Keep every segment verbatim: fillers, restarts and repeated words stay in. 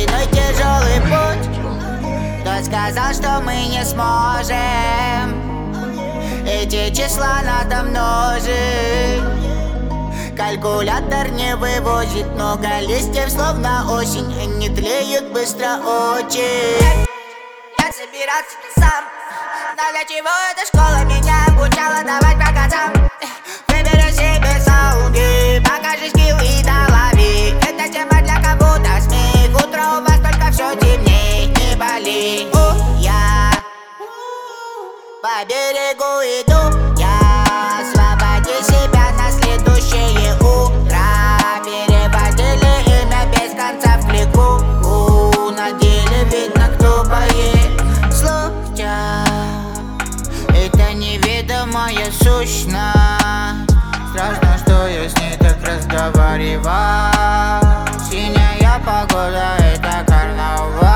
спиной тяжелый путь. Кто сказал, что мы не сможем эти числа надо множить? Калькулятор не вывозит много листьев, словно осень. Они тлеют быстро очень. Я собирался сам, но для чего эта школа меня обучала давать по концам? Выбери себе саунги, покажи скилл и долови. Это тема для кого-то смех. Утро у вас только все темней, не болей. О, я по берегу иду, я освободи себя на следующее утро. Переводили имя без конца в клику. У, на деле видно, кто поет. Слушай, это неведомая сущность. Страшно, что я с ней так разговаривал. Синяя погода, это карнавал.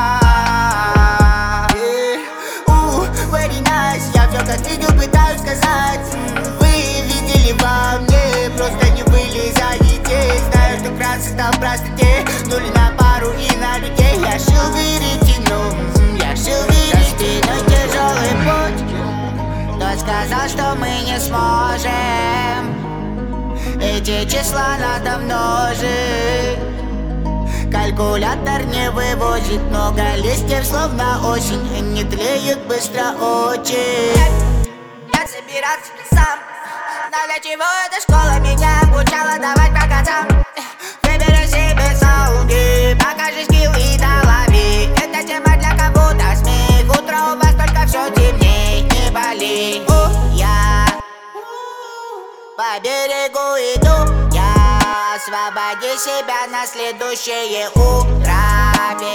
Я все как видел, пытаюсь сказать. Вы видели во мне, просто не вылезаете. Знаю, что красный стал в простоте. Нули на пару и на людей. Я шил веретено, я шил веретено. За спиной тяжелый путь. Кто сказал, что мы не сможем эти числа надо множить? Калькулятор не вывозит много листьев, словно осень. Они тлеют быстро очень. Я собирался сам, но для чего эта школа меня обучала давать по концам? Выбери себе саунги, покажи скилл и долови. Это тема для кого-то смех. Утро у вас только все темней, не болей. О, я по берегу иду, я освободи себя на следующее утро.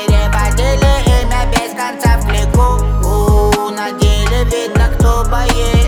Переводили имя без конца в клику. У, на деле видно, кто поет.